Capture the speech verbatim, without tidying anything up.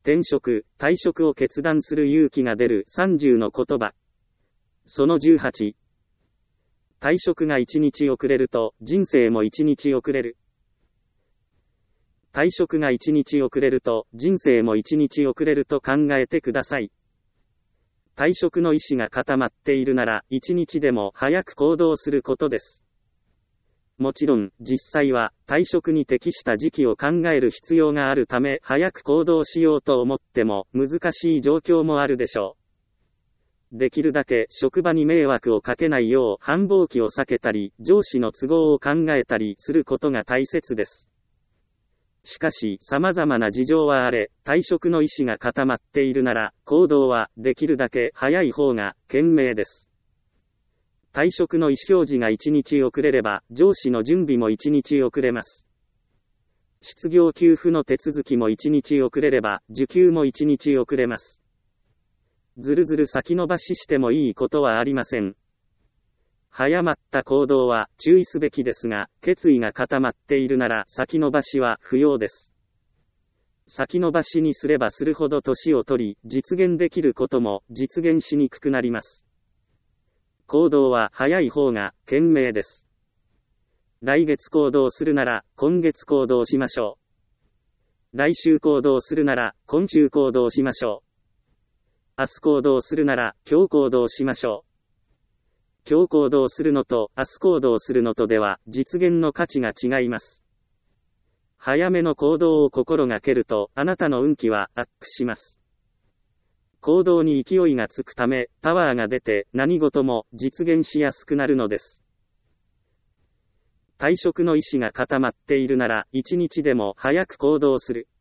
転職、退職を決断する勇気が出るさんじゅうの言葉。そのじゅうはち。退職がいちにち遅れると、人生もいちにち遅れる。退職がいちにち遅れると、人生もいちにち遅れると考えてください。退職の意思が固まっているなら、いちにちでも早く行動することです。もちろん、実際は、退職に適した時期を考える必要があるため、早く行動しようと思っても、難しい状況もあるでしょう。できるだけ職場に迷惑をかけないよう繁忙期を避けたり、上司の都合を考えたりすることが大切です。しかし、様々な事情はあれ、退職の意思が固まっているなら、行動はできるだけ早い方が賢明です。退職の意思表示がいちにち遅れれば、上司の準備もいちにち遅れます。失業給付の手続きもいちにち遅れれば、受給もいちにち遅れます。ずるずる先延ばししてもいいことはありません。早まった行動は注意すべきですが、決意が固まっているなら先延ばしは不要です。先延ばしにすればするほど年を取り、実現できることも実現しにくくなります。行動は早い方が賢明です。来月行動するなら今月行動しましょう。来週行動するなら今週行動しましょう。明日行動するなら今日行動しましょう。今日行動するのと明日行動するのとでは実現の価値が違います。早めの行動を心がけるとあなたの運気はアップします。行動に勢いがつくためパワーが出て何事も実現しやすくなるのです。退職の意思が固まっているならいちにちでも早く行動する。